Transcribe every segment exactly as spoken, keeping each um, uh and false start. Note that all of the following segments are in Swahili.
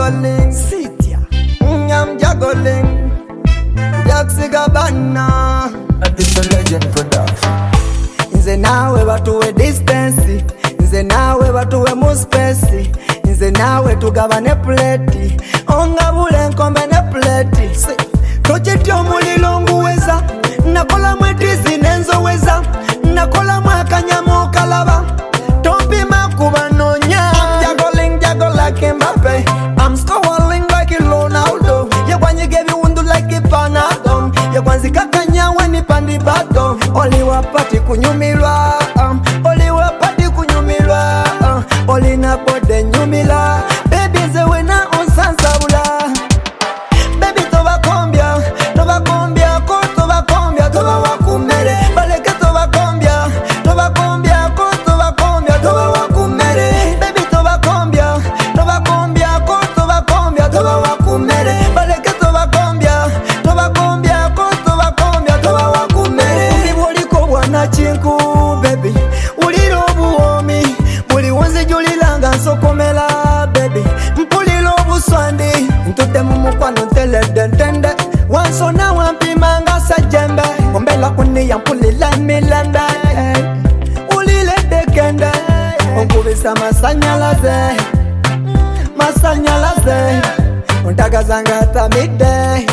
juggling, sit ya. Mm, I'm juggling. Jaxi Gabana. And this a legend production. Nze nawe batuwe distance, nze nawe batuwe mu space, nze nawe tugabane plate, ongabule nkombe ne plate. Tochiti omulilo nguweza, nakola mwetizi nenzo weza, nakola mwakanyamo kalaba, tompima kubanonya. I'm juggling, juggle like Mbappe, I'm scoring like Ronaldo. Yekwanyi gebi undu like Panado, yekwanzi kakanya weni pandi bato. Oli wapati kunyumilwa, um, oli wapati kunyumilwa, uh, oli napode nyumila. Baby zewe na onsansabula. Baby toba kombia, toba kombia, ko toba kombia, toba wakumere. Baleke toba kombia, toba kombia, ko toba kombia, toba wakumere. Baby toba kombia, toba kombia, ko toba kombia, toba wakumere. Baleke toba kombia, toba kombia, ko toba kombia, toba wakumere. Uliboliko bwana chinku, baby. Uliro buomi, buli wonze julilanga nsokomela, baby. Mpulilo buswandi, ntute mumukwano ntele dentende. Wansona wampimanga sajembe, ombela kuni ya mpulila milende. Ulile dekende, onkubisa masanyalaze, masanyalaze, untagazanga tamide.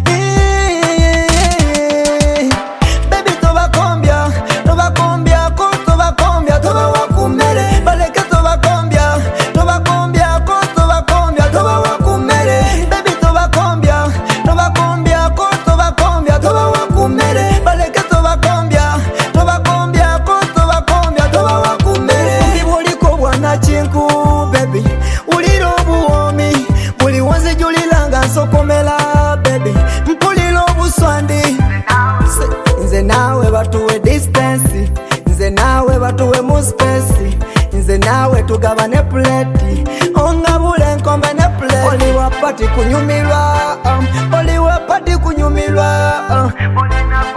Baby toba kombia, toba kombia, ko toba kombia, toba wakumere. Baleke toba kombia, toba kombia, ko toba kombia, toba wakumere. Baby toba kombia, toba kombia, ko toba kombia, toba wakumere. Baleke toba kombia, toba kombia, ko toba kombia, toba wakumere. Uliboliko bwana chinku, baby. Uliro buomi, buli wonze julilanga nsokomela, baby. Mpulilo buswandi, nze nawe batuwe distance, nze nawe batuwe mu space, nze nawe tugabane plate, ongabule nkombe ne plate. Oli wapati kunyumilwa, um, oli wapati kunyumilwa, uh.